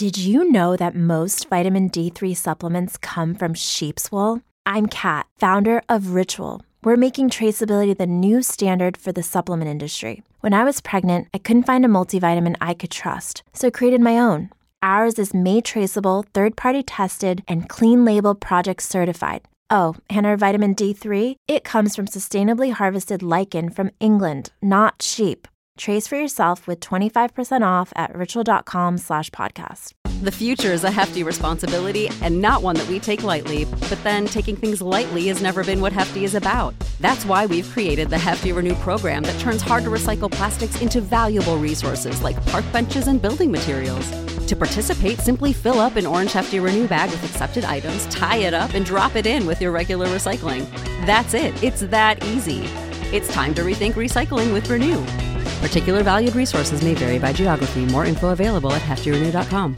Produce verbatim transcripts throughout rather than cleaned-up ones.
Did you know that most vitamin D three supplements come from sheep's wool? I'm Kat, founder of Ritual. We're making traceability the new standard for the supplement industry. When I was pregnant, I couldn't find a multivitamin I could trust, so I created my own. Ours is made traceable, third-party tested, and clean label project certified. Oh, and our vitamin D three, it comes from sustainably harvested lichen from England, not sheep. Trace for yourself with twenty-five percent off at ritual.com slash podcast. The future is a hefty responsibility and not one that we take lightly. But then taking things lightly has never been what Hefty is about. That's why we've created the Hefty Renew program that turns hard-to-recycle plastics into valuable resources like park benches and building materials. To participate, simply fill up an orange Hefty Renew bag with accepted items, tie it up, and drop it in with your regular recycling. That's it. It's that easy. It's time to rethink recycling with Renew. Particular valued resources may vary by geography. More info available at hefty renew dot com.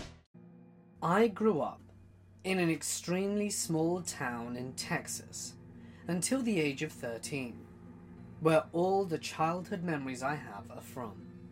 I grew up in an extremely small town in Texas until the age of thirteen, where all the childhood memories I have are from.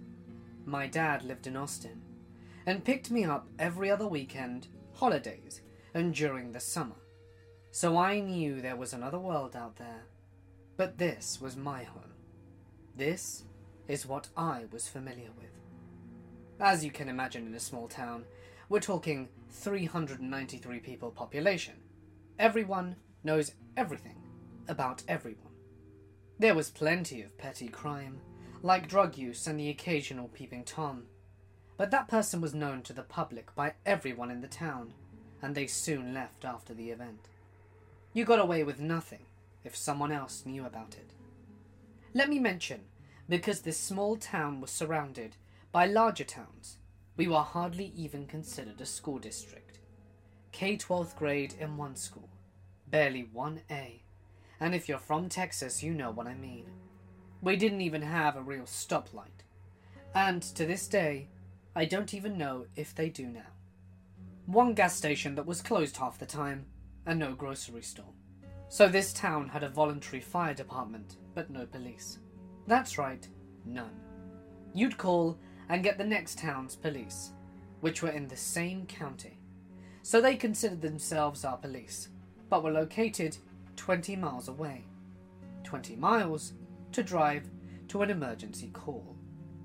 My dad lived in Austin and picked me up every other weekend, holidays, and during the summer, so I knew there was another world out there. But this was my home. This is what I was familiar with. As you can imagine, in a small town, we're talking three hundred ninety-three people population. Everyone knows everything about everyone. There was plenty of petty crime, like drug use and the occasional peeping Tom. But that person was known to the public by everyone in the town, and they soon left after the event. You got away with nothing if someone else knew about it. Let me mention, because this small town was surrounded by larger towns, we were hardly even considered a school district. K twelfth grade in one school, barely one A, and if you're from Texas, you know what I mean. We didn't even have a real stoplight, and to this day, I don't even know if they do now. One gas station that was closed half the time, and no grocery store. So this town had a voluntary fire department, but no police. That's right, none. You'd call and get the next town's police, which were in the same county. So they considered themselves our police, but were located twenty miles away. twenty miles to drive to an emergency call.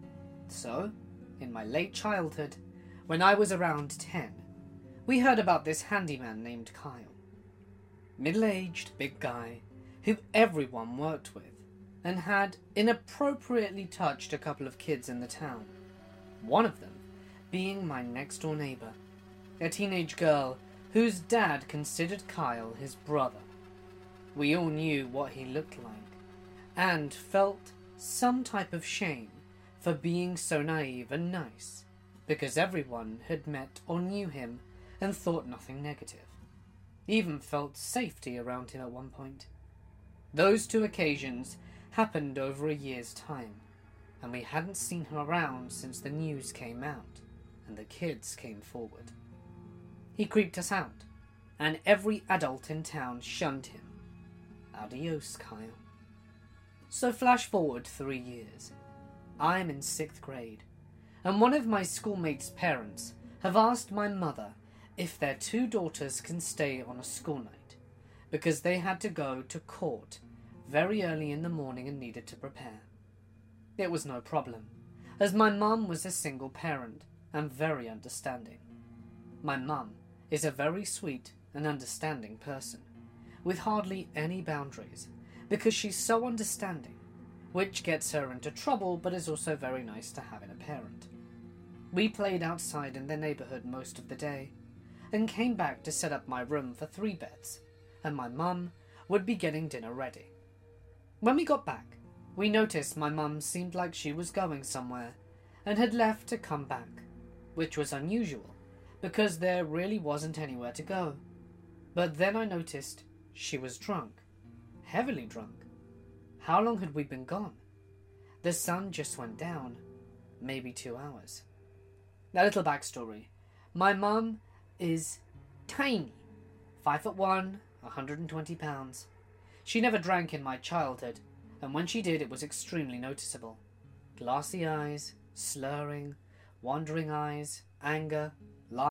So, in my late childhood, when I was around ten, we heard about this handyman named Kyle. Middle-aged big guy who everyone worked with, and had inappropriately touched a couple of kids in the town. One of them being my next-door neighbor, a teenage girl whose dad considered Kyle his brother. We all knew what he looked like, and felt some type of shame for being so naive and nice, because everyone had met or knew him and thought nothing negative. Even felt safety around him at one point. Those two occasions happened over a year's time, and we hadn't seen him around since the news came out and the kids came forward. He creeped us out, and every adult in town shunned him. Adios, Kyle. So flash forward three years. I am in sixth grade, and one of my schoolmates' parents have asked my mother if their two daughters can stay on a school night, because they had to go to court very early in the morning and needed to prepare. It was no problem, as my mum was a single parent and very understanding. My mum is a very sweet and understanding person, with hardly any boundaries, because she's so understanding, which gets her into trouble but is also very nice to have in a parent. We played outside in the neighbourhood most of the day, and came back to set up my room for three beds, and my mum would be getting dinner ready. When we got back, we noticed my mum seemed like she was going somewhere, and had left to come back, which was unusual, because there really wasn't anywhere to go. But then I noticed she was drunk, heavily drunk. How long had we been gone? The sun just went down, maybe two hours. A little backstory. My mum is tiny, five foot one, one hundred twenty pounds. She never drank in my childhood, and when she did it was extremely noticeable. Glassy eyes, slurring, wandering eyes, anger,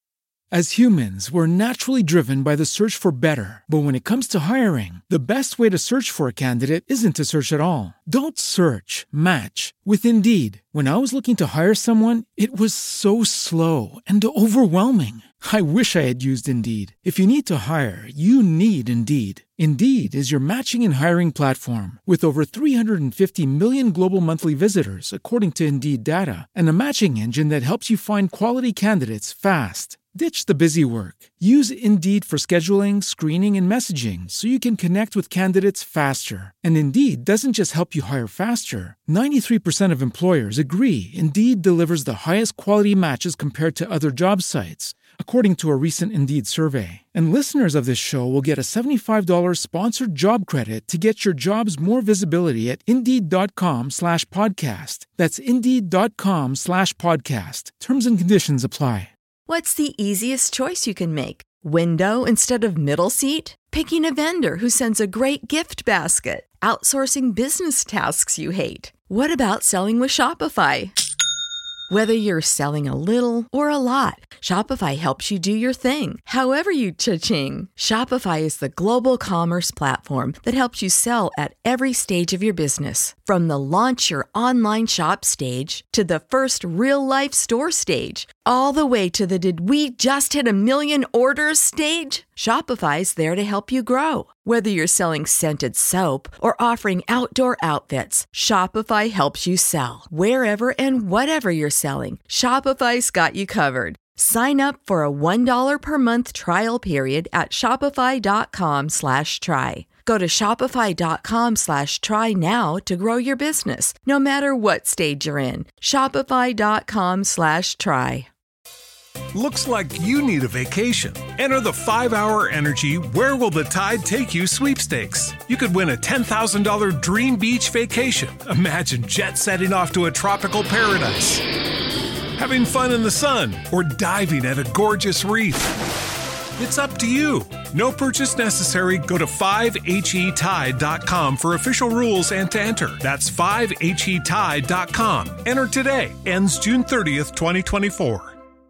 As humans, we're naturally driven by the search for better. But when it comes to hiring, the best way to search for a candidate isn't to search at all. Don't search, match with Indeed. When I was looking to hire someone, it was so slow and overwhelming. I wish I had used Indeed. If you need to hire, you need Indeed. Indeed is your matching and hiring platform with over three hundred fifty million global monthly visitors, according to Indeed data, and a matching engine that helps you find quality candidates fast. Ditch the busy work. Use Indeed for scheduling, screening, and messaging so you can connect with candidates faster. And Indeed doesn't just help you hire faster. ninety-three percent of employers agree Indeed delivers the highest quality matches compared to other job sites, according to a recent Indeed survey. And listeners of this show will get a seventy-five dollars sponsored job credit to get your jobs more visibility at Indeed.com slash podcast. That's Indeed.com slash podcast. Terms and conditions apply. What's the easiest choice you can make? Window instead of middle seat? Picking a vendor who sends a great gift basket? Outsourcing business tasks you hate? What about selling with Shopify? Whether you're selling a little or a lot, Shopify helps you do your thing, however you cha-ching. Shopify is the global commerce platform that helps you sell at every stage of your business. From the launch your online shop stage to the first real-life store stage, all the way to the did we just hit a million orders stage. Shopify's there to help you grow. Whether you're selling scented soap or offering outdoor outfits, Shopify helps you sell. Wherever and whatever you're selling, Shopify's got you covered. Sign up for a one dollar per month trial period at shopify.com slash try. Go to shopify.com slash try now to grow your business, no matter what stage you're in. Shopify.com slash try. Looks like you need a vacation. Enter the five hour Energy Where Will the Tide Take You sweepstakes. You could win a ten thousand dollars dream beach vacation. Imagine jet setting off to a tropical paradise, having fun in the sun, or diving at a gorgeous reef. It's up to you. No purchase necessary. Go to five H E tide dot com for official rules and to enter. That's five H E tide dot com. Enter today. Ends June thirtieth, twenty twenty-four.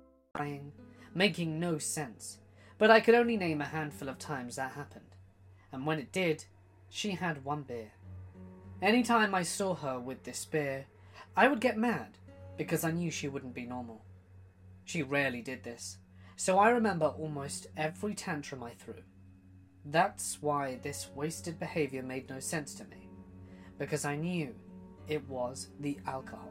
Making no sense, but I could only name a handful of times that happened. And when it did, she had one beer. Anytime I saw her with this beer, I would get mad because I knew she wouldn't be normal. She rarely did this, so I remember almost every tantrum I threw. That's why this wasted behavior made no sense to me, because I knew it was the alcohol.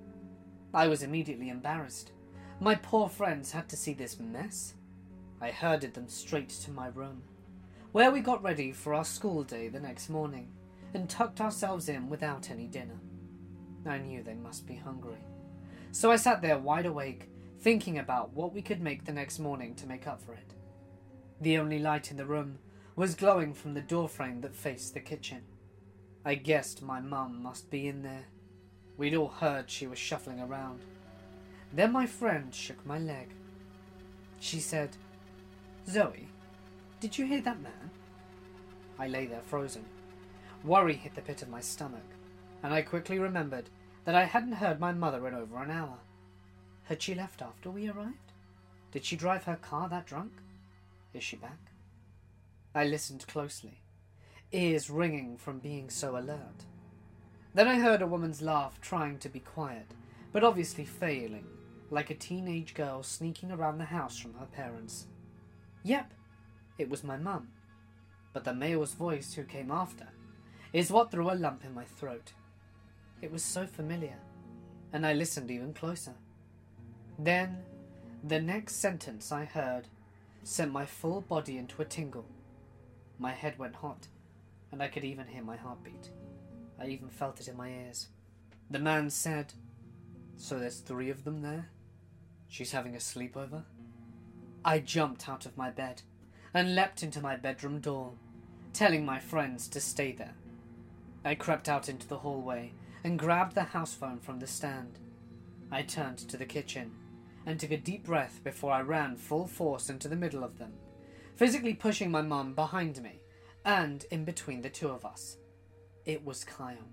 I was immediately embarrassed. My poor friends had to see this mess. I herded them straight to my room, where we got ready for our school day the next morning, and tucked ourselves in without any dinner. I knew they must be hungry, so I sat there wide awake, thinking about what we could make the next morning to make up for it. The only light in the room was glowing from the doorframe that faced the kitchen. I guessed my mum must be in there. We'd all heard she was shuffling around. Then my friend shook my leg. She said, "Zoe, did you hear that man?" I lay there frozen. Worry hit the pit of my stomach, and I quickly remembered that I hadn't heard my mother in over an hour. Had she left after we arrived? Did she drive her car that drunk? Is she back? I listened closely, ears ringing from being so alert. Then I heard a woman's laugh, trying to be quiet, but obviously failing, like a teenage girl sneaking around the house from her parents. Yep, it was my mum, but the male's voice who came after is what threw a lump in my throat. It was so familiar, and I listened even closer. Then, the next sentence I heard sent my full body into a tingle. My head went hot, and I could even hear my heartbeat. I even felt it in my ears. The man said, "So there's three of them there? She's having a sleepover?" I jumped out of my bed and leapt into my bedroom door, telling my friends to stay there. I crept out into the hallway and grabbed the house phone from the stand. I turned to the kitchen and took a deep breath before I ran full force into the middle of them, physically pushing my mum behind me and in between the two of us. It was Kyle.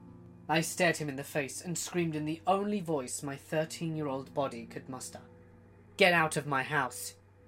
I stared him in the face and screamed in the only voice my thirteen-year-old body could muster. "Get out of my house!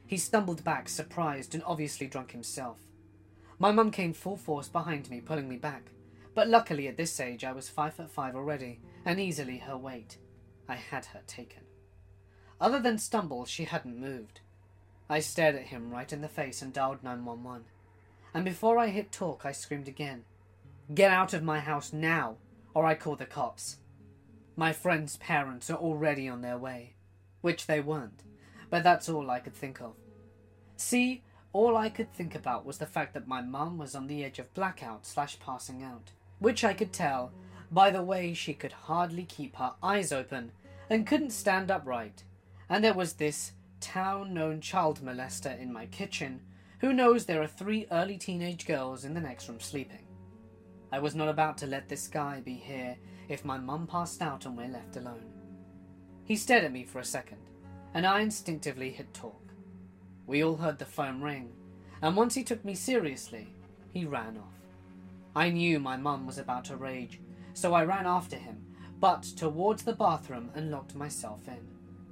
He stumbled back, surprised and obviously drunk himself. My mum came full force behind me, pulling me back, but luckily at this age I was five foot five already, and easily her weight. I had her taken. Other than stumble, she hadn't moved. I stared at him right in the face and dialed nine one one. And before I hit talk, I screamed again, "Get out of my house now, or I call the cops." My friend's parents are already on their way, which they weren't, but that's all I could think of. See, all I could think about was the fact that my mum was on the edge of blackout slash passing out, which I could tell by the way she could hardly keep her eyes open and couldn't stand upright. And there was this town-known child molester in my kitchen who knows there are three early teenage girls in the next room sleeping. I was not about to let this guy be here if my mum passed out and we're left alone. He stared at me for a second, and I instinctively hit talk. We all heard the phone ring, and once he took me seriously, he ran off. I knew my mum was about to rage, so I ran after him, but towards the bathroom and locked myself in.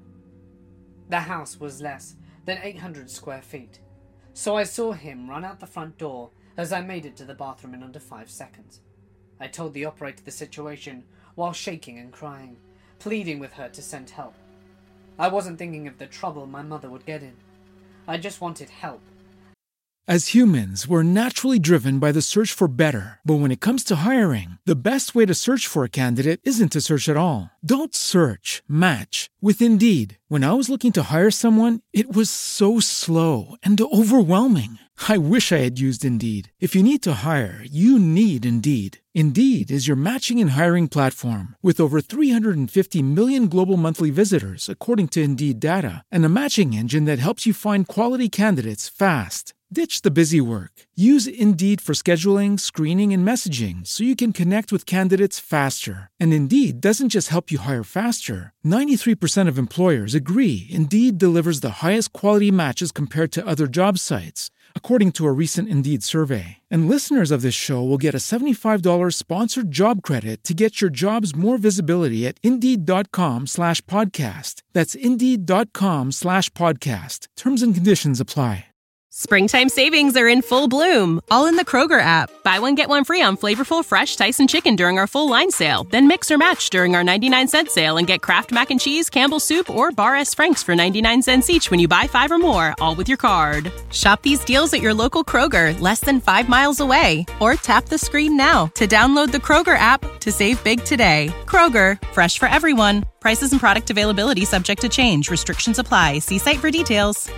The house was less than eight hundred square feet, so I saw him run out the front door as I made it to the bathroom in under five seconds. I told the operator the situation while shaking and crying, pleading with her to send help. I wasn't thinking of the trouble my mother would get in. I just wanted help. As humans, we're naturally driven by the search for better. But when it comes to hiring, the best way to search for a candidate isn't to search at all. Don't search, match with Indeed. When I was looking to hire someone, it was so slow and overwhelming. I wish I had used Indeed. If you need to hire, you need Indeed. Indeed is your matching and hiring platform with over three hundred fifty million global monthly visitors, according to Indeed data, and a matching engine that helps you find quality candidates fast. Ditch the busy work. Use Indeed for scheduling, screening, and messaging so you can connect with candidates faster. And Indeed doesn't just help you hire faster. ninety-three percent of employers agree Indeed delivers the highest quality matches compared to other job sites, according to a recent Indeed survey. And listeners of this show will get a seventy-five dollars sponsored job credit to get your jobs more visibility at Indeed.com slash podcast. That's Indeed.com slash podcast. Terms and conditions apply. Springtime savings are in full bloom, all in the Kroger app. Buy one, get one free on flavorful, fresh Tyson chicken during our full line sale. Then mix or match during our ninety-nine cent sale and get Kraft Mac and Cheese, Campbell's Soup, or Bar S. Frank's for ninety-nine cents each when you buy five or more, all with your card. Shop these deals at your local Kroger, less than five miles away. Or tap the screen now to download the Kroger app to save big today. Kroger, fresh for everyone. Prices and product availability subject to change. Restrictions apply. See site for details.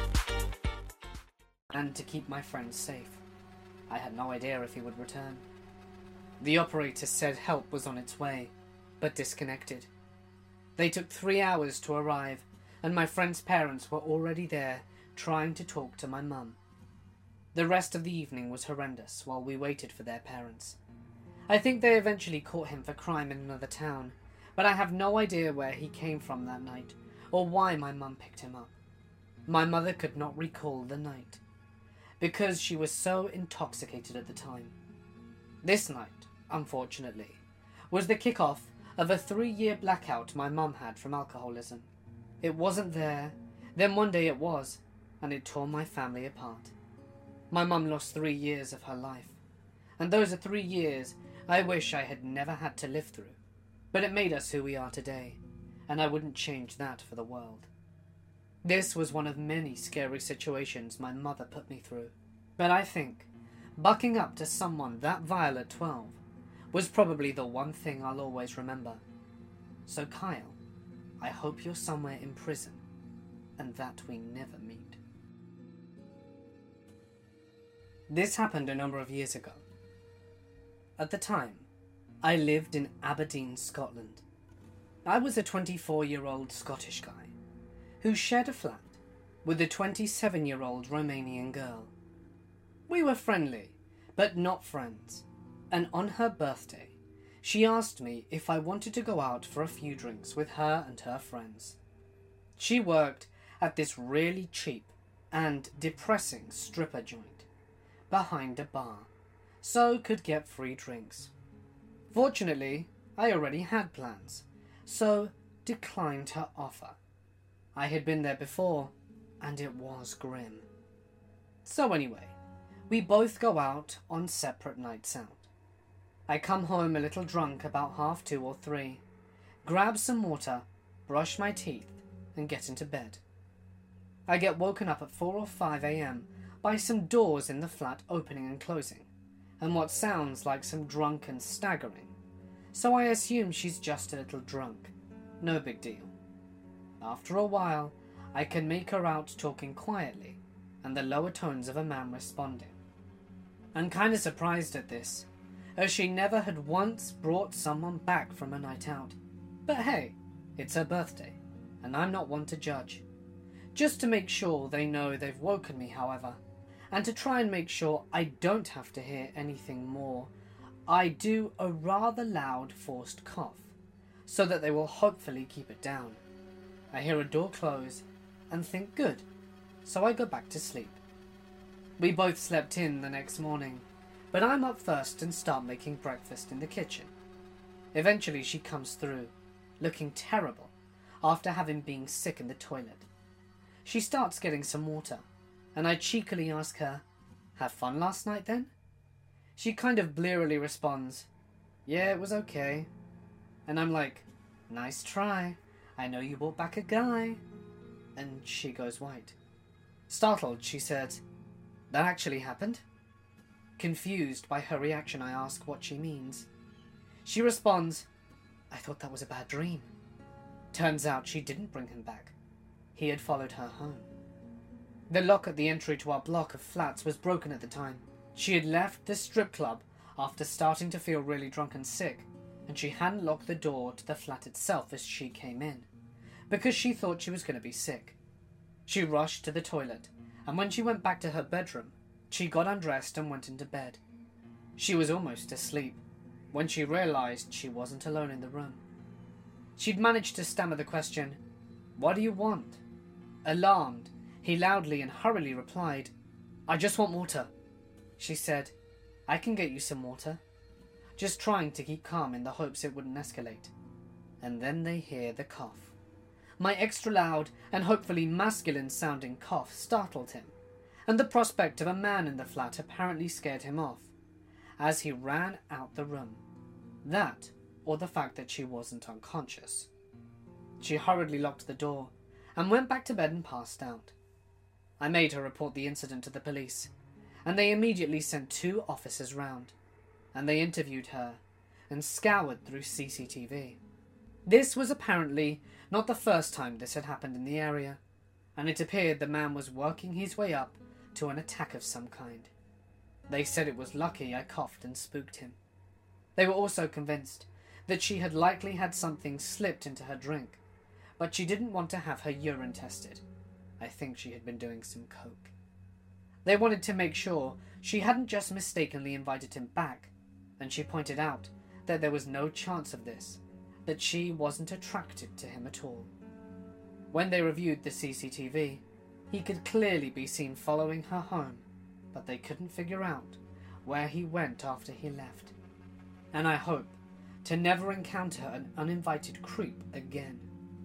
And to keep my friends safe. I had no idea if he would return. The operator said help was on its way, but disconnected. They took three hours to arrive, and my friend's parents were already there, trying to talk to my mum. The rest of the evening was horrendous while we waited for their parents. I think they eventually caught him for crime in another town, but I have no idea where he came from that night, or why my mum picked him up. My mother could not recall the night, because she was so intoxicated at the time. This night, unfortunately, was the kick-off of a three-year blackout my mum had from alcoholism. It wasn't there, then one day it was, and it tore my family apart. My mum lost three years of her life, and those are three years I wish I had never had to live through, but it made us who we are today, and I wouldn't change that for the world. This was one of many scary situations my mother put me through, but I think bucking up to someone that vile at twelve was probably the one thing I'll always remember. So Kyle, I hope you're somewhere in prison, and that we never meet. This happened a number of years ago. At the time, I lived in Aberdeen, Scotland. I was a twenty-four-year-old Scottish guy who shared a flat with a twenty-seven-year-old Romanian girl. We were friendly, but not friends, and on her birthday, she asked me if I wanted to go out for a few drinks with her and her friends. She worked at this really cheap and depressing stripper joint behind a bar, so could get free drinks. Fortunately, I already had plans, so declined her offer. I had been there before, and it was grim. So anyway, we both go out on separate nights out. I come home a little drunk about half two or three, grab some water, brush my teeth, and get into bed. I get woken up at four or five a m by some doors in the flat opening and closing, and what sounds like some drunken staggering, so I assume she's just a little drunk. No big deal. After a while, I can make her out talking quietly, and the lower tones of a man responding. I'm kinda surprised at this, as she never had once brought someone back from a night out. But hey, it's her birthday, and I'm not one to judge. Just to make sure they know they've woken me, however, and to try and make sure I don't have to hear anything more, I do a rather loud forced cough, so that they will hopefully keep it down. I hear a door close and think good, so I go back to sleep. We both slept in the next morning, but I'm up first and start making breakfast in the kitchen. Eventually she comes through, looking terrible, after having been sick in the toilet. She starts getting some water, and I cheekily ask her, "Have fun last night then?" She kind of blearily responds, "Yeah, it was okay." And I'm like, "Nice try. I know you brought back a guy." And she goes white. Startled, she said, "That actually happened?" Confused by her reaction, I ask what she means. She responds, "I thought that was a bad dream." Turns out she didn't bring him back. He had followed her home. The lock at the entry to our block of flats was broken at the time. She had left the strip club after starting to feel really drunk and sick, and she hadn't locked the door to the flat itself as she came in, because she thought she was going to be sick. She rushed to the toilet, and when she went back to her bedroom, she got undressed and went into bed. She was almost asleep when she realized she wasn't alone in the room. She'd managed to stammer the question, "What do you want?" Alarmed, he loudly and hurriedly replied, "I just want water." She said, "I can get you some water," just trying to keep calm in the hopes it wouldn't escalate. And then they hear the cough. My extra loud and hopefully masculine sounding cough startled him, and the prospect of a man in the flat apparently scared him off, as he ran out the room. That, or the fact that she wasn't unconscious. She hurriedly locked the door, and went back to bed and passed out. I made her report the incident to the police, and they immediately sent two officers round, and they interviewed her, and scoured through C C T V. This was apparently not the first time this had happened in the area, and it appeared the man was working his way up to an attack of some kind. They said it was lucky I coughed and spooked him. They were also convinced that she had likely had something slipped into her drink, but she didn't want to have her urine tested. I think she had been doing some coke. They wanted to make sure she hadn't just mistakenly invited him back, and she pointed out that there was no chance of this, that she wasn't attracted to him at all. When they reviewed the C C T V, he could clearly be seen following her home, but they couldn't figure out where he went after he left. And I hope to never encounter an uninvited creep again.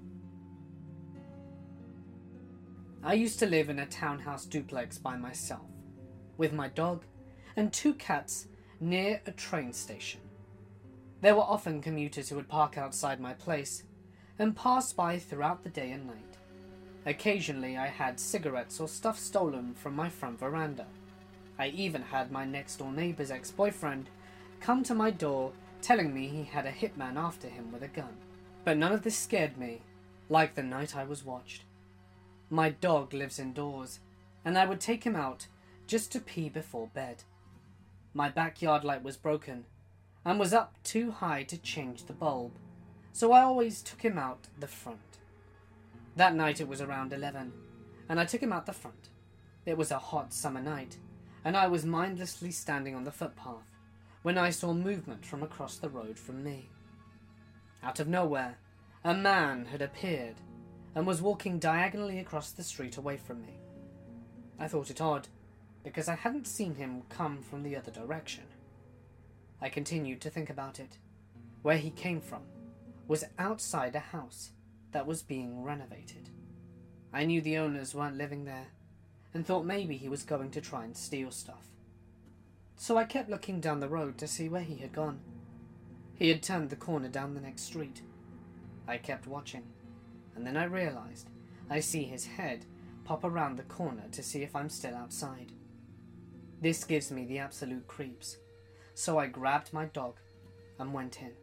I used to live in a townhouse duplex by myself, with my dog and two cats near a train station. There were often commuters who would park outside my place and pass by throughout the day and night. Occasionally I had cigarettes or stuff stolen from my front veranda. I even had my next-door neighbour's ex-boyfriend come to my door telling me he had a hitman after him with a gun. But none of this scared me, like the night I was watched. My dog lives indoors, and I would take him out just to pee before bed. My backyard light was broken, and was up too high to change the bulb, so I always took him out the front. That night it was around eleven, and I took him out the front. It was a hot summer night, and I was mindlessly standing on the footpath when I saw movement from across the road from me. Out of nowhere, a man had appeared and was walking diagonally across the street away from me. I thought it odd, because I hadn't seen him come from the other direction. I continued to think about it. Where he came from was outside a house that was being renovated. I knew the owners weren't living there, and thought maybe he was going to try and steal stuff. So I kept looking down the road to see where he had gone. He had turned the corner down the next street. I kept watching, and then I realized I see his head pop around the corner to see if I'm still outside. This gives me the absolute creeps, so I grabbed my dog and went in.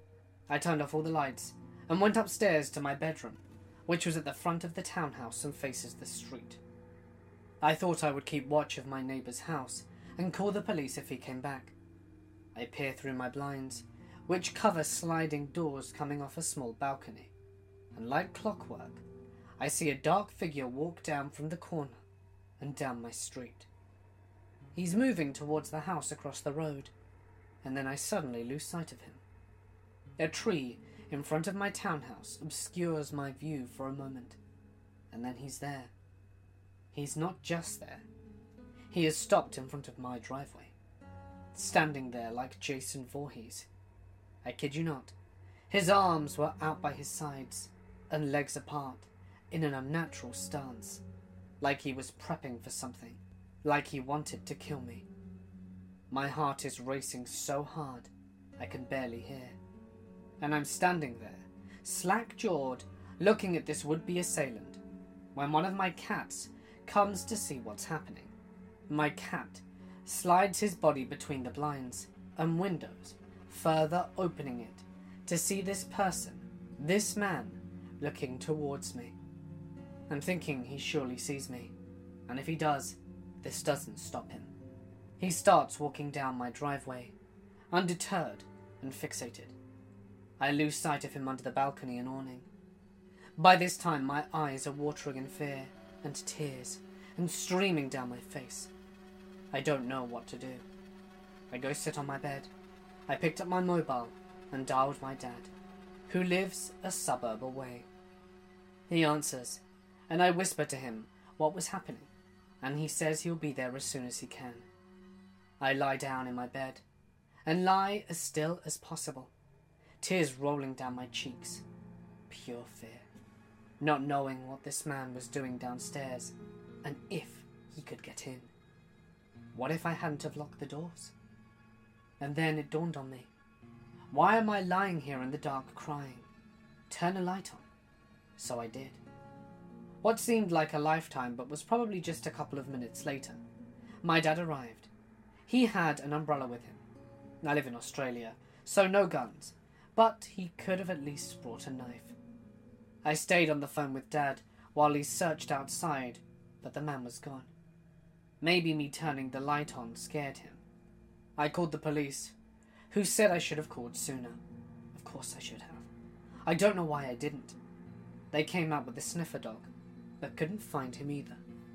I turned off all the lights and went upstairs to my bedroom, which was at the front of the townhouse and faces the street. I thought I would keep watch of my neighbour's house and call the police if he came back. I peer through my blinds, which cover sliding doors coming off a small balcony, and like clockwork, I see a dark figure walk down from the corner and down my street. He's moving towards the house across the road, and then I suddenly lose sight of him. A tree in front of my townhouse obscures my view for a moment, and then he's there. He's not just there. He has stopped in front of my driveway, standing there like Jason Voorhees. I kid you not. His arms were out by his sides and legs apart in an unnatural stance, like he was prepping for something, like he wanted to kill me. My heart is racing so hard I can barely hear, and I'm standing there, slack-jawed, looking at this would-be assailant, when one of my cats comes to see what's happening. My cat slides his body between the blinds and windows, further opening it to see this person, this man, looking towards me. I'm thinking he surely sees me, and if he does, this doesn't stop him. He starts walking down my driveway, undeterred and fixated. I lose sight of him under the balcony and awning. By this time my eyes are watering in fear and tears and streaming down my face. I don't know what to do. I go sit on my bed. I picked up my mobile and dialed my dad, who lives a suburb away. He answers, and I whisper to him what was happening, and he says he'll be there as soon as he can. I lie down in my bed and lie as still as possible, tears rolling down my cheeks. Pure fear, not knowing what this man was doing downstairs and if he could get in. What if I hadn't have locked the doors? And then it dawned on me. Why am I lying here in the dark crying? Turn a light on. So I did. What seemed like a lifetime but was probably just a couple of minutes later, my dad arrived. He had an umbrella with him. I live in Australia, so no guns, but he could have at least brought a knife. I stayed on the phone with Dad while he searched outside, but the man was gone. Maybe me turning the light on scared him. I called the police, who said I should have called sooner. Of course I should have. I don't know why I didn't. They came out with the sniffer dog, but couldn't find him either.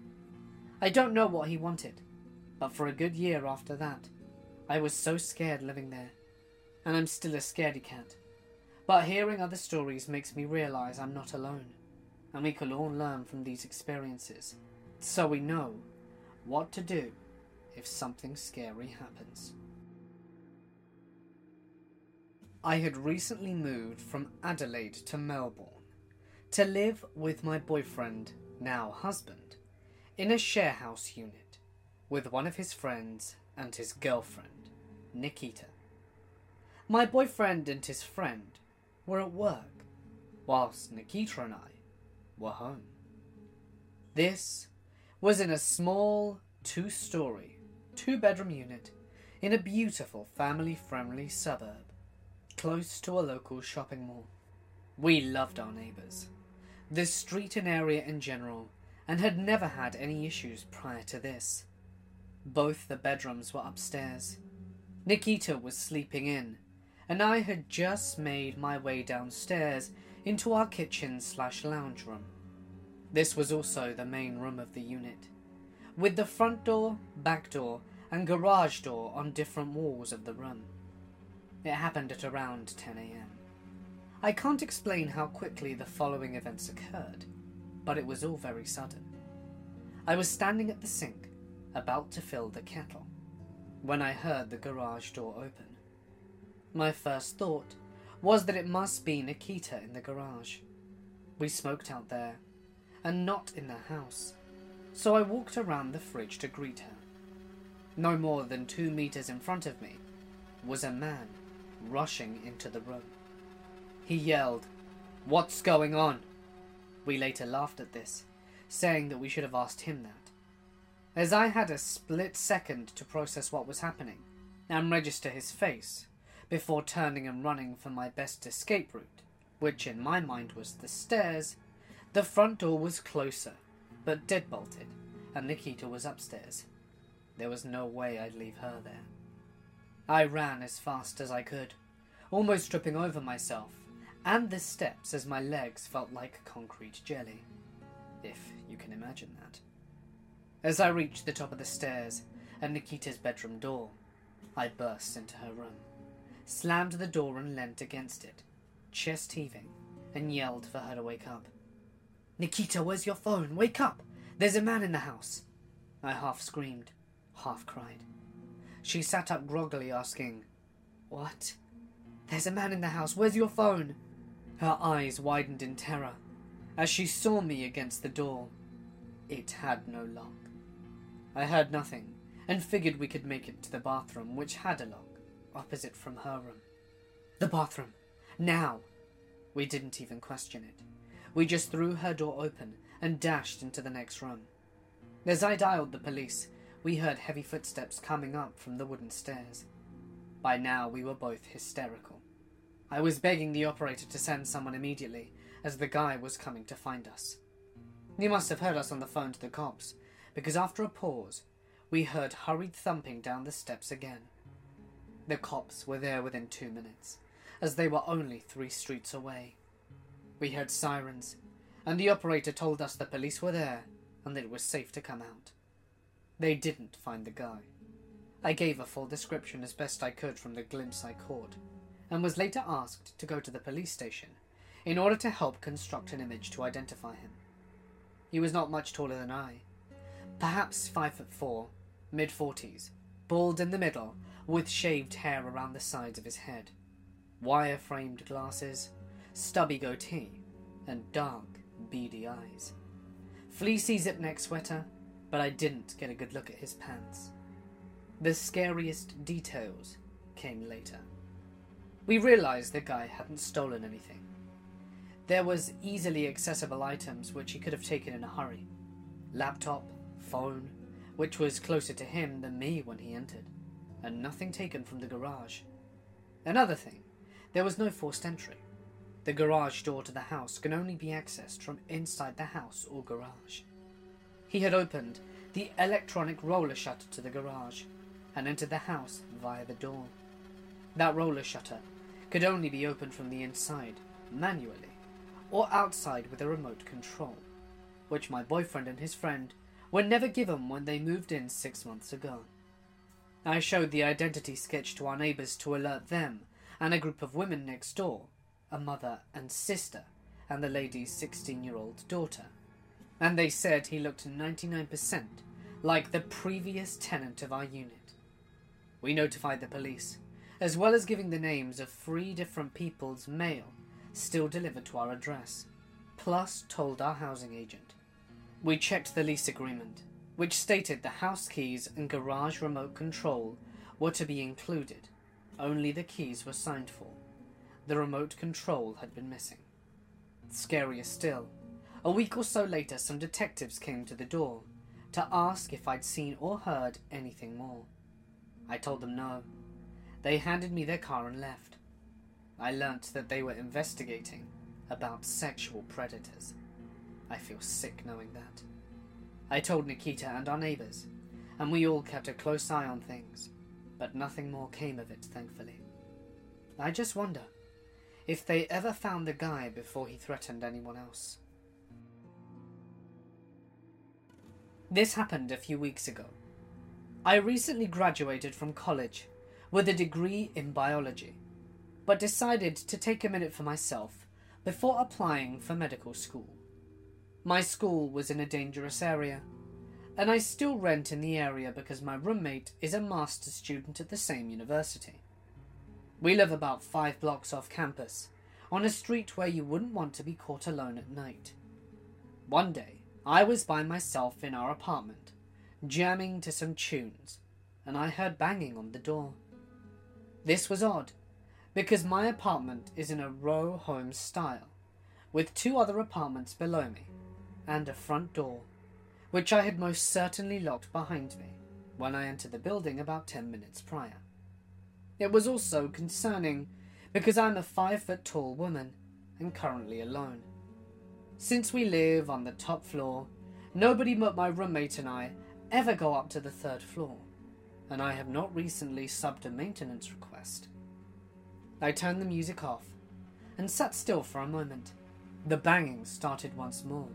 I don't know what he wanted, but for a good year after that, I was so scared living there, and I'm still a scaredy cat. But hearing other stories makes me realise I'm not alone, and we can all learn from these experiences, so we know what to do if something scary happens. I had recently moved from Adelaide to Melbourne to live with my boyfriend, now husband, in a share house unit with one of his friends and his girlfriend, Nikita. My boyfriend and his friend were at work, whilst Nikita and I were home. This was in a small two-storey, two-bedroom unit in a beautiful family-friendly suburb, close to a local shopping mall. We loved our neighbours, the street and area in general, and had never had any issues prior to this. Both the bedrooms were upstairs. Nikita was sleeping in, and I had just made my way downstairs into our kitchen slash lounge room. This was also the main room of the unit, with the front door, back door, and garage door on different walls of the room. It happened at around ten a.m. I can't explain how quickly the following events occurred, but it was all very sudden. I was standing at the sink, about to fill the kettle, when I heard the garage door open. My first thought was that it must be Nikita in the garage. We smoked out there, and not in the house, so I walked around the fridge to greet her. No more than two meters in front of me was a man rushing into the room. He yelled, "What's going on?" We later laughed at this, saying that we should have asked him that. As I had a split second to process what was happening and register his face before turning and running for my best escape route, which in my mind was the stairs, the front door was closer, but deadbolted, and Nikita was upstairs. There was no way I'd leave her there. I ran as fast as I could, almost tripping over myself and the steps as my legs felt like concrete jelly, if you can imagine that. As I reached the top of the stairs and Nikita's bedroom door, I burst into her room, slammed the door and leant against it, chest heaving, and yelled for her to wake up. "Nikita, where's your phone? Wake up! There's a man in the house!" I half screamed, half cried. She sat up groggily asking, "What?" "There's a man in the house. Where's your phone?" Her eyes widened in terror as she saw me against the door. It had no lock. I heard nothing and figured we could make it to the bathroom, which had a lock, opposite from her room. The bathroom! Now! We didn't even question it. We just threw her door open and dashed into the next room. As I dialed the police, we heard heavy footsteps coming up from the wooden stairs. By now we were both hysterical. I was begging the operator to send someone immediately, as the guy was coming to find us. He must have heard us on the phone to the cops, because after a pause, we heard hurried thumping down the steps again. The cops were there within two minutes, as they were only three streets away. We heard sirens, and the operator told us the police were there and that it was safe to come out. They didn't find the guy. I gave a full description as best I could from the glimpse I caught, and was later asked to go to the police station in order to help construct an image to identify him. He was not much taller than I, perhaps five foot four, mid-forties, bald in the middle, with shaved hair around the sides of his head, wire-framed glasses, stubby goatee, and dark, beady eyes. Fleecy zip-neck sweater, but I didn't get a good look at his pants. The scariest details came later. We realized the guy hadn't stolen anything. There was easily accessible items which he could have taken in a hurry. Laptop, phone, which was closer to him than me when he entered, and nothing taken from the garage. Another thing, there was no forced entry. The garage door to the house can only be accessed from inside the house or garage. He had opened the electronic roller shutter to the garage and entered the house via the door. That roller shutter could only be opened from the inside, manually, or outside with a remote control, which my boyfriend and his friend were never given when they moved in six months ago. I showed the identity sketch to our neighbours to alert them and a group of women next door, a mother and sister, and the lady's sixteen-year-old daughter, and they said he looked ninety-nine percent like the previous tenant of our unit. We notified the police, as well as giving the names of three different people's mail still delivered to our address, plus told our housing agent. We checked the lease agreement, which stated the house keys and garage remote control were to be included. Only the keys were signed for. The remote control had been missing. Scarier still, a week or so later some detectives came to the door to ask if I'd seen or heard anything more. I told them no. They handed me their car and left. I learnt that they were investigating about sexual predators. I feel sick knowing that. I told Nikita and our neighbours, and we all kept a close eye on things, but nothing more came of it, thankfully. I just wonder if they ever found the guy before he threatened anyone else. This happened a few weeks ago. I recently graduated from college with a degree in biology, but decided to take a minute for myself before applying for medical school. My school was in a dangerous area, and I still rent in the area because my roommate is a master's student at the same university. We live about five blocks off campus, on a street where you wouldn't want to be caught alone at night. One day, I was by myself in our apartment, jamming to some tunes, and I heard banging on the door. This was odd, because my apartment is in a row home style, with two other apartments below me, and a front door, which I had most certainly locked behind me when I entered the building about ten minutes prior. It was also concerning, because I'm a five-foot-tall woman, and currently alone. Since we live on the top floor, nobody but my roommate and I ever go up to the third floor, and I have not recently subbed a maintenance request. I turned the music off and sat still for a moment. The banging started once more.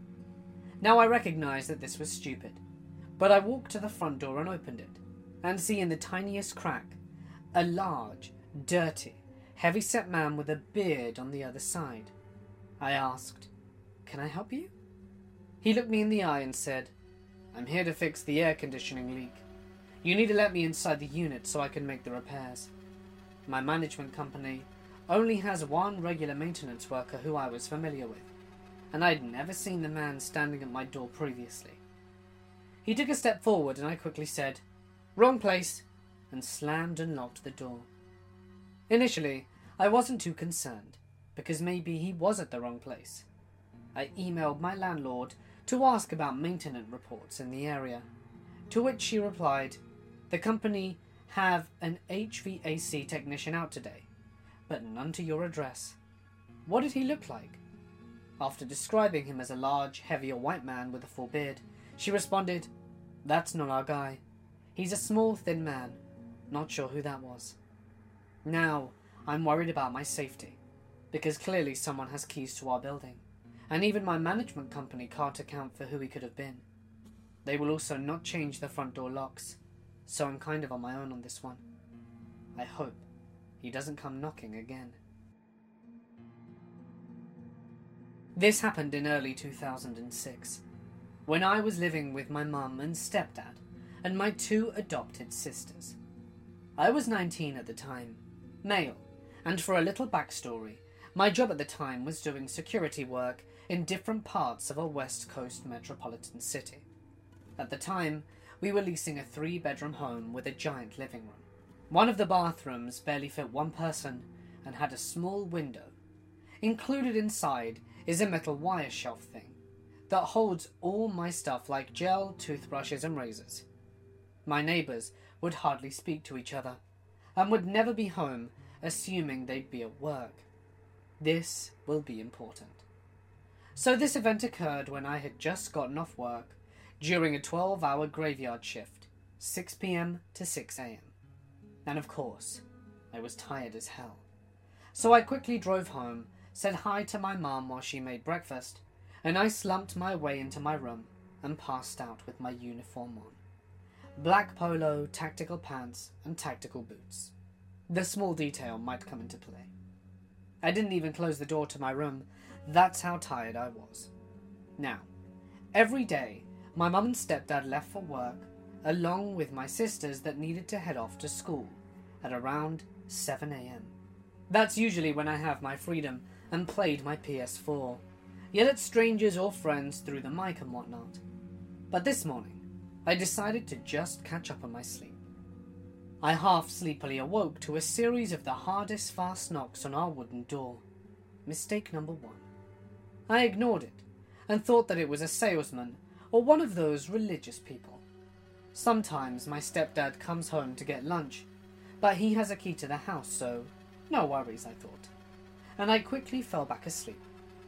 Now I recognized that this was stupid, but I walked to the front door and opened it, and see in the tiniest crack a large, dirty, heavy-set man with a beard on the other side. I asked, "Can I help you?" He looked me in the eye and said, "I'm here to fix the air conditioning leak. You need to let me inside the unit so I can make the repairs. My management company only has one regular maintenance worker who I was familiar with, and I'd never seen the man standing at my door previously." He took a step forward and I quickly said, "Wrong place," and slammed and locked the door. Initially, I wasn't too concerned, because maybe he was at the wrong place. I emailed my landlord to ask about maintenance reports in the area, to which she replied, "The company have an H V A C technician out today, but none to your address." What did he look like? After describing him as a large, heavier white man with a full beard, she responded, "That's not our guy. He's a small, thin man. Not sure who that was." Now, I'm worried about my safety, because clearly someone has keys to our building, and even my management company can't account for who he could have been. They will also not change the front door locks, so I'm kind of on my own on this one. I hope he doesn't come knocking again. This happened in early two thousand six, when I was living with my mum and stepdad and my two adopted sisters. I was nineteen at the time, male, and for a little backstory, my job at the time was doing security work in different parts of a West Coast metropolitan city. At the time, we were leasing a three-bedroom home with a giant living room. One of the bathrooms barely fit one person and had a small window. Included inside is a metal wire shelf thing that holds all my stuff like gel, toothbrushes and razors. My neighbours would hardly speak to each other and would never be home, assuming they'd be at work. This will be important. So this event occurred when I had just gotten off work during a twelve-hour graveyard shift, six p.m. to six a.m. And of course, I was tired as hell. So I quickly drove home, said hi to my mum while she made breakfast, and I slumped my way into my room and passed out with my uniform on. Black polo, tactical pants, and tactical boots. The small detail might come into play. I didn't even close the door to my room. That's how tired I was. Now, every day, my mum and stepdad left for work, along with my sisters that needed to head off to school at around seven a.m. That's usually when I have my freedom and played my P S four, yell at strangers or friends through the mic and whatnot. But this morning, I decided to just catch up on my sleep. I half sleepily awoke to a series of the hardest fast knocks on our wooden door. Mistake number one. I ignored it and thought that it was a salesman or one of those religious people. Sometimes my stepdad comes home to get lunch, but he has a key to the house, so no worries, I thought, and I quickly fell back asleep.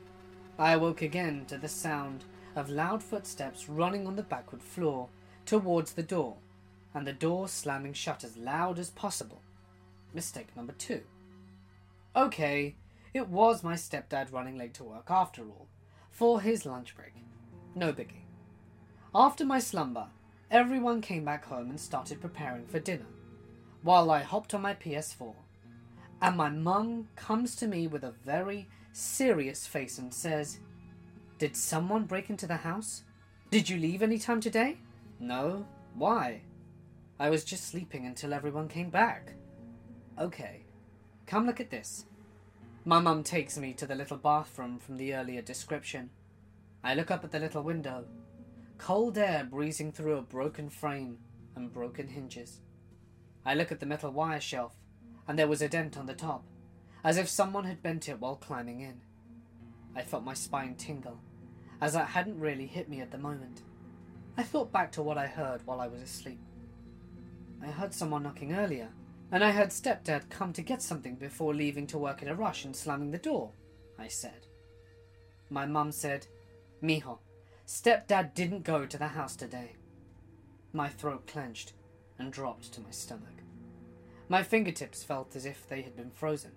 I awoke again to the sound of loud footsteps running on the backward floor towards the door, and the door slamming shut as loud as possible. Mistake number two. Okay, it was my stepdad running late to work after all, for his lunch break. No biggie. After my slumber, everyone came back home and started preparing for dinner, while I hopped on my P S four, and my mum comes to me with a very serious face and says, "Did someone break into the house? Did you leave any time today?" "No. Why?" "I was just sleeping until everyone came back." "Okay, come look at this." My mum takes me to the little bathroom from the earlier description. I look up at the little window, cold air breezing through a broken frame and broken hinges. I look at the metal wire shelf, and there was a dent on the top, as if someone had bent it while climbing in. I felt my spine tingle, as that hadn't really hit me at the moment. I thought back to what I heard while I was asleep. I heard someone knocking earlier, and I heard Stepdad come to get something before leaving to work in a rush and slamming the door, I said. My mum said, "Mijo, Stepdad didn't go to the house today." My throat clenched and dropped to my stomach. My fingertips felt as if they had been frozen.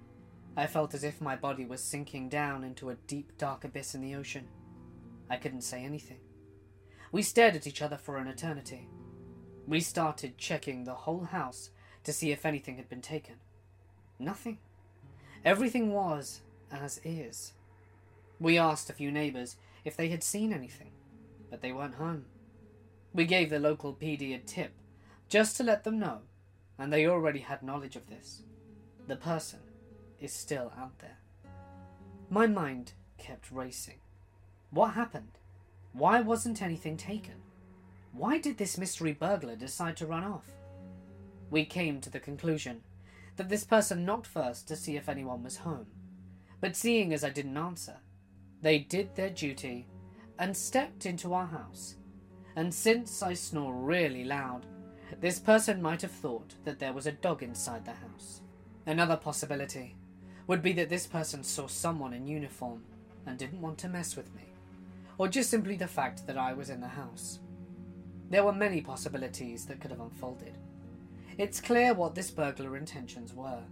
I felt as if my body was sinking down into a deep, dark abyss in the ocean. I couldn't say anything. We stared at each other for an eternity. We started checking the whole house to see if anything had been taken. Nothing. Everything was as is. We asked a few neighbours if they had seen anything, but they weren't home. We gave the local P D a tip just to let them know, and they already had knowledge of this. The person is still out there. My mind kept racing. What happened? Why wasn't anything taken? Why did this mystery burglar decide to run off? We came to the conclusion that this person knocked first to see if anyone was home, but seeing as I didn't answer, they did their duty and stepped into our house. And since I snore really loud, this person might have thought that there was a dog inside the house. Another possibility would be that this person saw someone in uniform and didn't want to mess with me, or just simply the fact that I was in the house. There were many possibilities that could have unfolded. It's clear what this burglar's intentions were.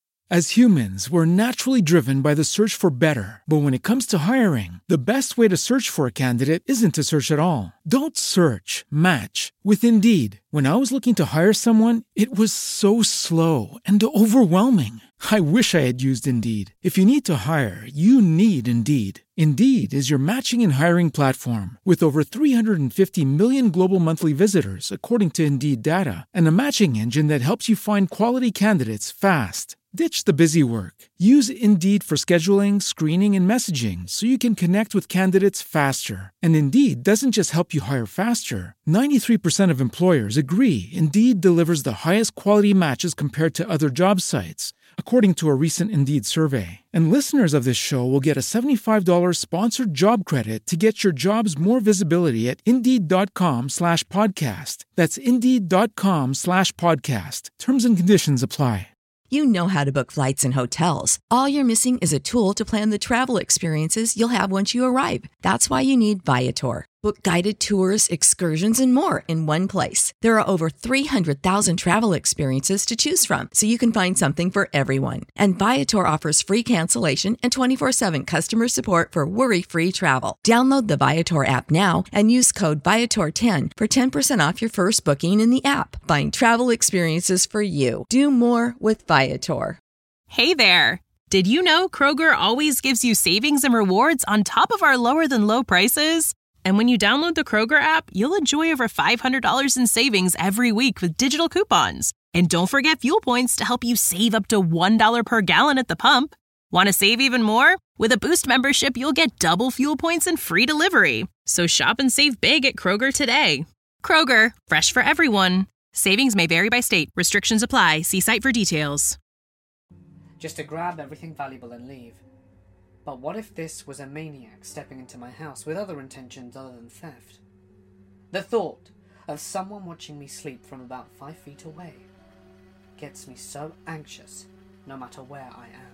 As humans, we're naturally driven by the search for better. But when it comes to hiring, the best way to search for a candidate isn't to search at all. Don't search, match with Indeed. When I was looking to hire someone, it was so slow and overwhelming. I wish I had used Indeed. If you need to hire, you need Indeed. Indeed is your matching and hiring platform with over three hundred fifty million global monthly visitors, according to Indeed data, and a matching engine that helps you find quality candidates fast. Ditch the busy work. Use Indeed for scheduling, screening, and messaging so you can connect with candidates faster. And Indeed doesn't just help you hire faster. ninety-three percent of employers agree Indeed delivers the highest quality matches compared to other job sites, according to a recent Indeed survey. And listeners of this show will get a seventy-five dollars sponsored job credit to get your jobs more visibility at Indeed.com slash podcast. That's Indeed.com slash podcast. Terms and conditions apply. You know how to book flights and hotels. All you're missing is a tool to plan the travel experiences you'll have once you arrive. That's why you need Viator. Book guided tours, excursions, and more in one place. There are over three hundred thousand travel experiences to choose from, so you can find something for everyone. And Viator offers free cancellation and twenty-four seven customer support for worry-free travel. Download the Viator app now and use code Viator ten for ten percent off your first booking in the app. Find travel experiences for you. Do more with Viator. Hey there! Did you know Kroger always gives you savings and rewards on top of our lower-than-low prices? And when you download the Kroger app, you'll enjoy over five hundred dollars in savings every week with digital coupons. And don't forget fuel points to help you save up to one dollar per gallon at the pump. Want to save even more? With a Boost membership, you'll get double fuel points and free delivery. So shop and save big at Kroger today. Kroger, fresh for everyone. Savings may vary by state. Restrictions apply. See site for details. Just to grab everything valuable and leave. But what if this was a maniac stepping into my house with other intentions other than theft? The thought of someone watching me sleep from about five feet away gets me so anxious no matter where I am.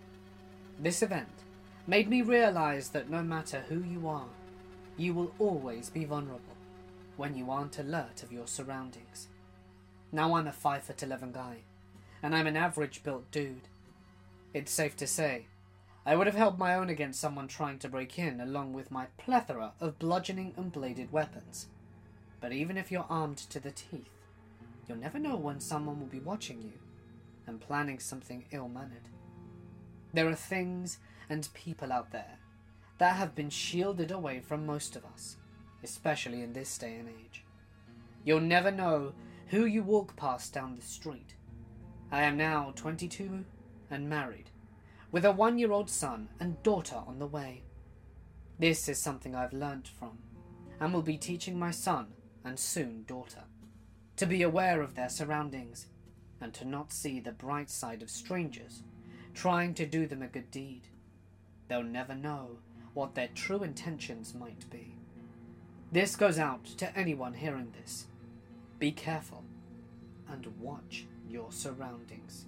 This event made me realize that no matter who you are, you will always be vulnerable when you aren't alert of your surroundings. Now I'm a five foot eleven guy, and I'm an average built dude. It's safe to say I would have held my own against someone trying to break in, along with my plethora of bludgeoning and bladed weapons. But even if you're armed to the teeth, you'll never know when someone will be watching you and planning something ill-mannered. There are things and people out there that have been shielded away from most of us, especially in this day and age. You'll never know who you walk past down the street. I am now twenty-two and married, with a one-year-old son and daughter on the way. This is something I've learnt from, and will be teaching my son, and soon daughter, to be aware of their surroundings, and to not see the bright side of strangers trying to do them a good deed. They'll never know what their true intentions might be. This goes out to anyone hearing this. Be careful, and watch your surroundings.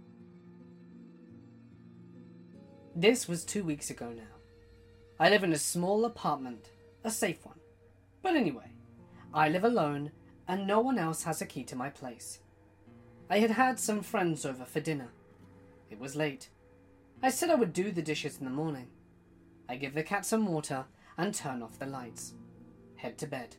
This was two weeks ago now. I live in a small apartment, a safe one. But anyway, I live alone and no one else has a key to my place. I had had some friends over for dinner. It was late. I said I would do the dishes in the morning. I give the cat some water and turn off the lights. Head to bed.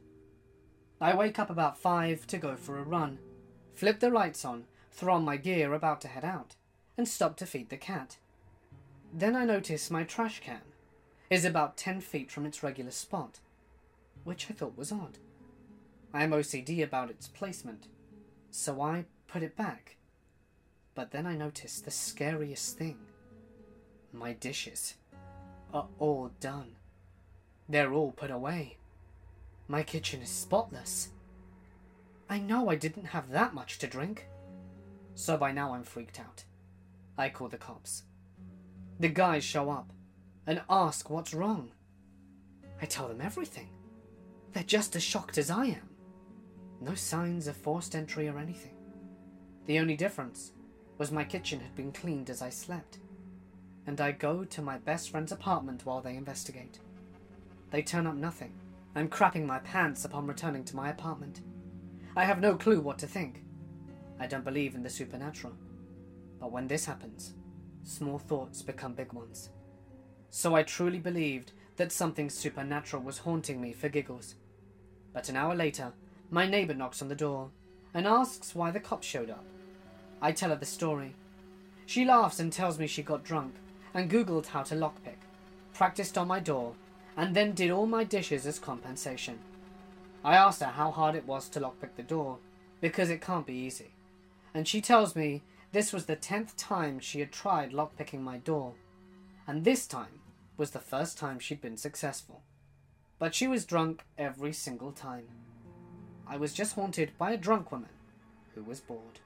I wake up about five to go for a run, flip the lights on, throw on my gear about to head out, and stop to feed the cat. Then I notice my trash can is about ten feet from its regular spot, which I thought was odd. I am O C D about its placement, so I put it back. But then I notice the scariest thing. My dishes are all done. They're all put away. My kitchen is spotless. I know I didn't have that much to drink. So by now I'm freaked out. I call the cops. The guys show up and ask what's wrong. I tell them everything. They're just as shocked as I am. No signs of forced entry or anything. The only difference was my kitchen had been cleaned as I slept. And I go to my best friend's apartment while they investigate. They turn up nothing. I'm crapping my pants upon returning to my apartment. I have no clue what to think. I don't believe in the supernatural. But when this happens, small thoughts become big ones. So I truly believed that something supernatural was haunting me for giggles. But an hour later, my neighbor knocks on the door and asks why the cops showed up. I tell her the story. She laughs and tells me she got drunk and Googled how to lockpick, practiced on my door, and then did all my dishes as compensation. I asked her how hard it was to lockpick the door, because it can't be easy. And she tells me this was the tenth time she had tried lockpicking my door, and this time was the first time she'd been successful. But she was drunk every single time. I was just haunted by a drunk woman who was bored.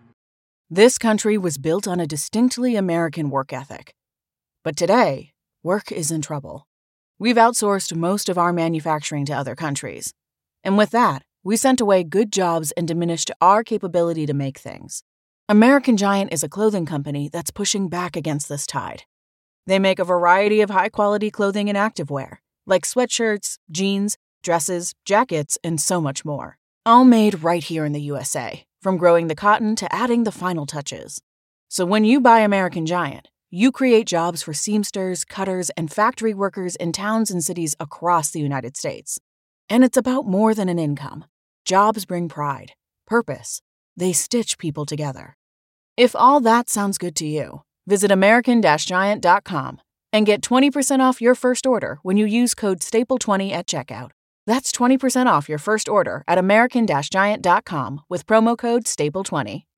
This country was built on a distinctly American work ethic. But today, work is in trouble. We've outsourced most of our manufacturing to other countries. And with that, we sent away good jobs and diminished our capability to make things. American Giant is a clothing company that's pushing back against this tide. They make a variety of high-quality clothing and activewear, like sweatshirts, jeans, dresses, jackets, and so much more. All made right here in the U S A, from growing the cotton to adding the final touches. So when you buy American Giant, you create jobs for seamsters, cutters, and factory workers in towns and cities across the United States. And it's about more than an income. Jobs bring pride, purpose. They stitch people together. If all that sounds good to you, visit American Giant dot com and get twenty percent off your first order when you use code staple twenty at checkout. That's twenty percent off your first order at American Giant dot com with promo code staple twenty.